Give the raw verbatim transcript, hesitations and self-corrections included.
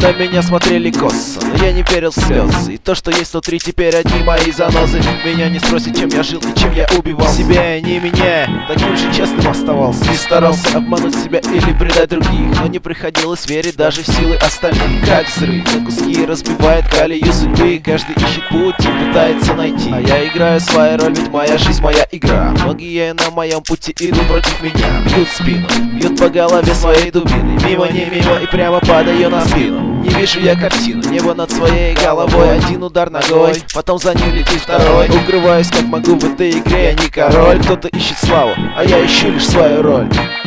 На меня смотрели косо, но я не верил в слезы. И то, что есть внутри, теперь одни мои занозы. Меня не спросят, чем я жил и чем я убивал себя, не меняя, таким же честным оставался. Не старался обмануть себя или предать других, но не приходилось верить даже в силы остальных. Как взрыв на куски разбивает колею судьбы. Каждый ищет путь и пытается найти, а я играю свою роль, ведь моя жизнь моя игра. Многие на моем пути идут против меня, бьют в спину, бьют по голове своей дубиной. Мимо, не мимо и прямо падаю на спину. Не вижу я картину, небо над своей головой. Один удар ногой, потом за ним летит второй. Укрываюсь как могу в этой игре, я не король. Кто-то ищет славу, а я ищу лишь свою роль.